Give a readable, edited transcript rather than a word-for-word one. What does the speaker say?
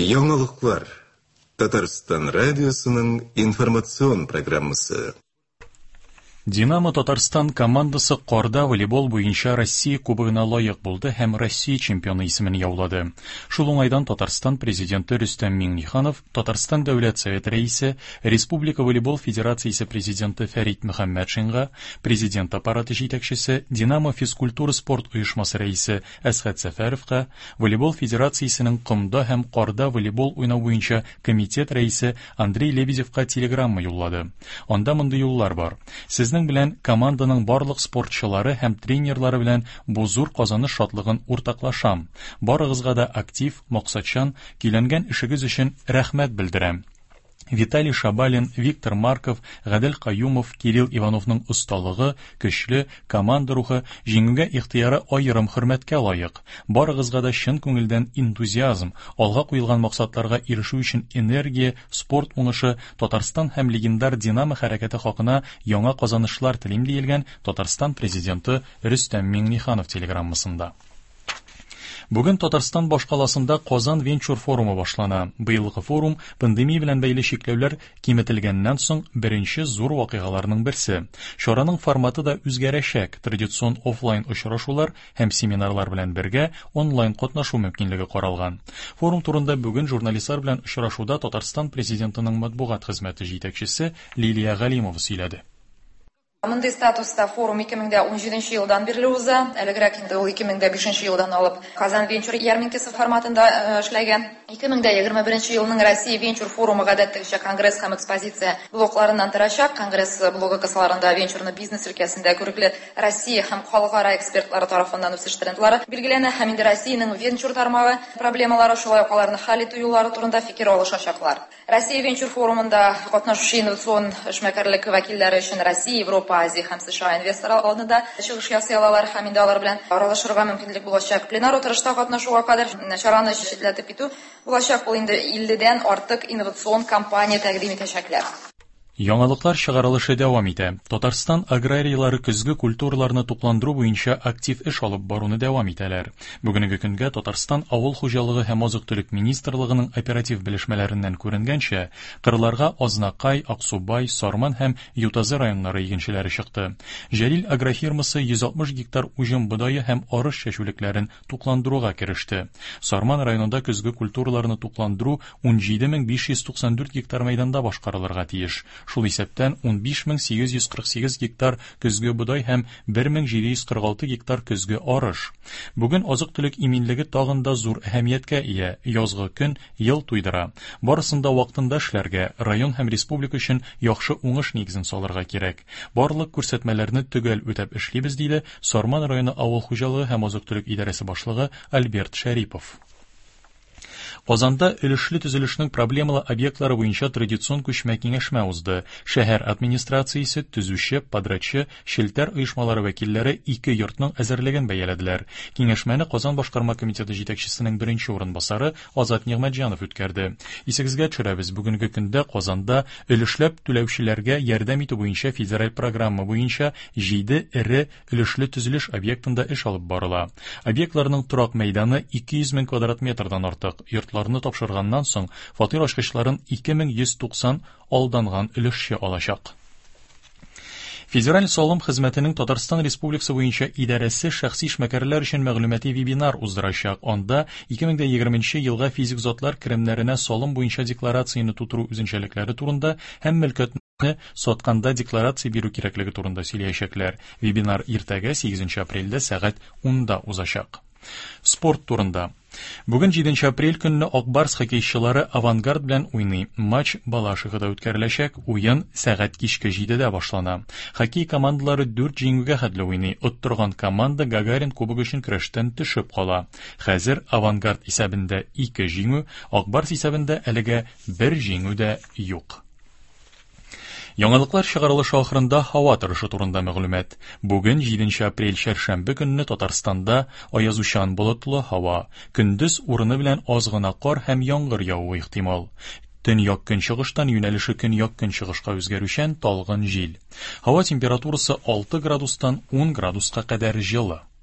Яңалыклар. Татарстан радиосының информацион программасы. Динамо Татарстан командасы карда волейбол буенча Россия кубогына лайык булды һәм Россия чемпионы исемен яулады. Шул уңайдан Татарстан президенты Рөстәм Миңнеханов, Татарстан дәүләт совет рәисе, Республика волейбол федерациясе президенты Фәрит Мөхәммәтшинга, президент аппараты җитәкчесе, Динамо физкультура спорт оешмасы рәисе Әсгать Сәфәровка, волейбол федерациясенең комда һәм карда волейбол уйнау буенча комитет рәисе Андрей Лебедевка телеграмма юллады. Анда мондый юллар бар. Сезнең белән команданың барлык спортчылары һәм тренерлары белән бу зур казаныш шатлыгын уртаклашам. Барыгызга да актив, максатчан киләнгән эшегез өчен рәхмәт белдерәм. Виталий Шабалин, Виктор Марков, Гадел Каюмов, Кирилл Ивановның усталыгы, көчле, команда рухы, җиңүгә ихтыяры аерым хөрмәткә лаек. Барыгызга да чын күңелдән энтузиазм, алга куелган максатларга ирешү өчен энергия, спорт уңышы, Татарстан һәм легендар Динамо хәрәкәте хакына яңа казанышлар телим диелгән Татарстан президенты Рөстәм Миңнеханов телеграммасында. Бүген Татарстан башкаласында Казан Венчур форумы башлана. Быелгы форум пандемия белән бәйле чикләүләр киметелгәннән соң беренче зур вакыйгаларның берсе. Чараның форматы да үзгәрәчәк. Традицион офлайн очрашулар һәм семинарлар белән бергә онлайн катнашу мөмкинлеге каралган. Форум турында бүген журналистлар белән очрашуда Татарстан президентының матбугат хезмәте җитәкчесе Лилия Галимова сөйләде. Мондай статуста форум 2017 елдан бирле уза, әлегрәк инде ул 2005 елдан алып Казан Венчур ярминкасы форматында эшләгән. 2021 елның Россия Венчур форумы гадәттәгечә конгресс һәм экспозиция блокларыннан торачак. Конгресс блогы кысаларында венчурны бизнес өлкәсендә күрекле Россия һәм халыкара экспертлары тарафыннан үсеш трендлары билгеләнә һәм инде Россиянең венчур тармагы проблемалары, шулай ук аларны хәл итү юллары турында фикер алышачаклар. Россия Венчур форумында катнашучы инновацион эшмәкәрлек вәкилләре өчен Россия, Европа, Азия һәм США инвесторлар алдында чыгыш ясый алалар һәм инде алар белән аралашырга мөмкинлек булачак. Пленар утырышта катнашуга кадәр чараны читләтеп китү булачак. Ул инде 50дән артык инновацион компания тәкъдим итәчәкләр. Яңалыклар чыгарылышы дәвам итә. Татарстан аграриялары көзге культураларны тукландыру буенча актив эш алып баруны дәвам итәләр. Бүгенге көнгә Татарстан авыл хуҗалыгы һәм азык-төлек министрлыгының оператив белешмәләреннән күренгәнчә, кырларга Азнакай, Аксубай, Сарман һәм Ютазы районнары игенчеләре чыкты. Җәлил агрофирмасы 160 гектар уҗым бодае һәм арыш чәчүлекләрен тукландыруга кереште. Сарман районында көзге культураларны тукландыру 17594 гектар мәйданда башкарылырга тиеш. Шул исәптән 15848 гектар көзге бодай һәм 1746 гектар көзге арыш. Бүген азык-төлек иминлеге тагын да зур әһәмияткә ия. Язгы көн ел туйдыра. Барысында вакытында эшләргә, район һәм республика өчен яхшы уңыш нигезен салырга кирәк. Барлык күрсәтмәләрне төгәл үтәп эшлибез диде Сарман районы авыл хуҗалыгы һәм азык-төлек идарәсе башлыгы Альберт Шәрипов. Казанда өлешле төзелешнең проблемалы объектлары буенча традицион күчмә киңәшмә узды. Шәһәр администрациясе, төзүче, подрядчы, челтәр оешмалары вәкилләре 2 йортның әзерлеген бәяләделәр. Киңәшмәне Казан башкарма комитеты җитәкчесенең беренче урынбасары Азат Нигъмәтҗанов үткәрде. Исегезгә төшерәбез, бүгенге көндә Казанда өлешләп түләүчеләргә ярдәм итү буенча федераль программа буенча 7 ире өлешле төзелеш объектында эш алып барыла. Объектларның торак мәйданы 200 мең квадрат метрдан артык. Йортларны тапшырганнан соң фатир ачкычларын 2190 алданган өлешче алачак. Федераль салым хезмәтенең Татарстан Республикасы буенча идарәсе шәхси эшмәкәрләр өчен мәгълүмати вебинар уздырачак. Анда 2020 елга физик затлар керемнәренә салым буенча декларацияне тутыру үзенчәлекләре турында һәм мөлкәтне сатканда декларация бирү кирәклеге турында сөйләячәкләр. Вебинар иртәгә 8 апрельдә сәгать 10-да узачак. Спорт турында. Бүген 7 апрель көнне Акбарс хоккейчылары Авангард белән уйный. Матч Балашихада үткәреләчәк. Уен сәгать кичке 7-дә башлана. Хоккей командалары 4 җиңүгә хәтле уйный. Оттырган команда Гагарин кубогы өчен көрәштән төшеп кала. Хәзер Авангард исәбендә 2 җиңү, Акбарс исәбендә әлегә 1 җиңү дә юк. Яңалыклар чыгарылышы ахырында һава торышы турында мәгълүмат. Бүген 7 апрель чәршәмбе көнне Татарстанда аязучан болытлы һава, көндез урыны белән аз гына кар һәм яңгыр явуы ихтимал. Төньяк көнчыгыштан юнәлеше көньяк көнчыгышка үзгәрүчән талгын җил. Һава температурасы 6 градустан 10 градуска кадәр җылы.